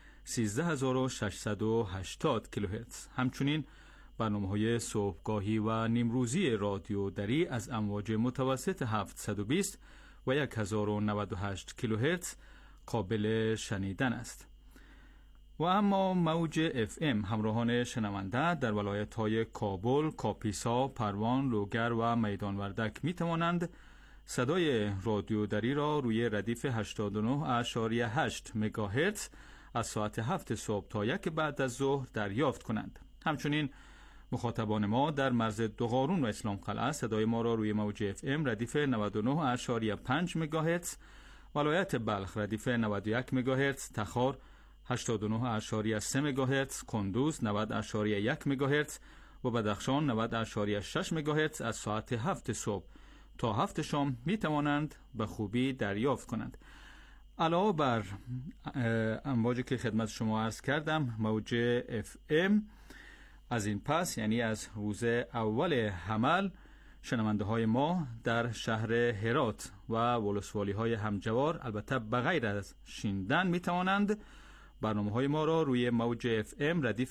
13680 کیلوهرتز. همچنین برنامه‌های صبحگاهی و نیمروزی رادیو دری از امواج متوسط 720 و 1098 کیلوهرتز قابل شنیدن است. و اما موج FM همراهان شنونده در ولایت‌های کابل، کاپیسا، پروان، لوگر و میدان وردک می توانند صدای رادیو دری را روی ردیف 89.8 مگاهرتز از ساعت 7 صبح تا 1 بعد از ظهر دریافت کنند. همچنین مخاطبان ما در مرز دوغارون و اسلام قلعه صدای ما را روی موج FM ردیف 99.5 مگاهرتز، ولایت بلخ ردیف 91 مگاهرتز، تخار 89.3 مگاهرتز، کندوز 90.1 مگاهرتز و بدخشان 90.6 مگاهرتز از ساعت 7 صبح تا 7 شام می توانند به خوبی دریافت کنند. علاوه بر امواجی که خدمت شما عرض کردم، موج FM از این پس، یعنی از روز اول حمل، شنونده های ما در شهر هرات و ولسوالی های همجوار، البته بغیر از شیندن، می توانند برنامه های ما را روی موج FM ردیف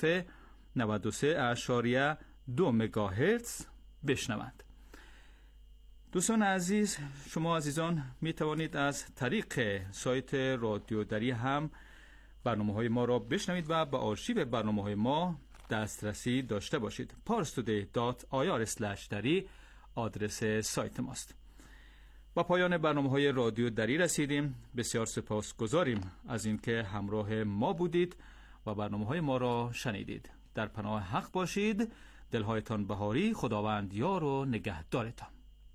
93.2 مگاهرتز بشنوند. دوستان عزیز، شما عزیزان می توانید از طریق سایت رادیو دری هم برنامه های ما را بشنوید و به آرشیو برنامه های ما دسترسی داشته باشید. parstoday.ir/dari آدرس سایت ماست. با پایان برنامه‌های رادیو دری رسیدیم. بسیار سپاسگزاریم از اینکه همراه ما بودید و برنامه‌های ما را شنیدید. در پناه حق باشید. دلهایتان بهاری. خداوند یار و نگهدارتان.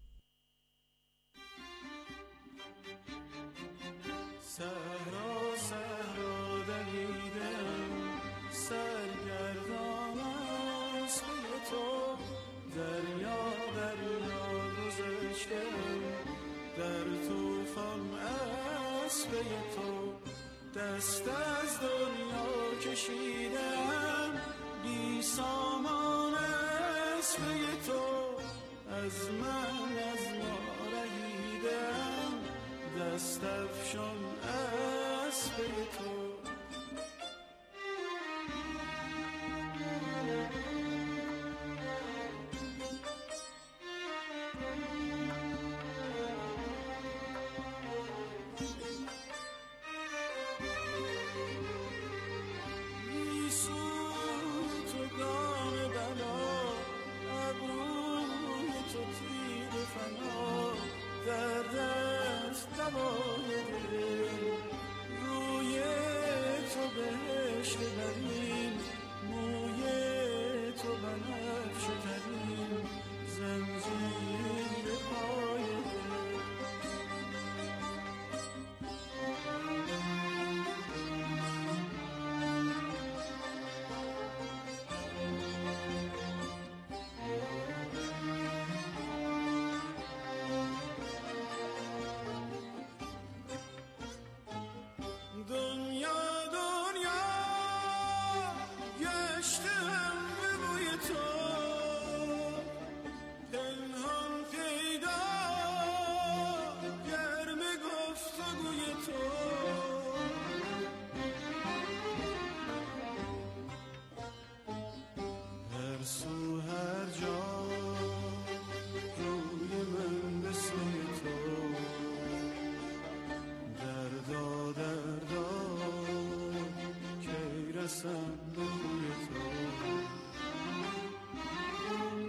دست از دنیا کشیدم، بی سامان اسب تو، از من از ما رهیدم، دست افشان اسب تو.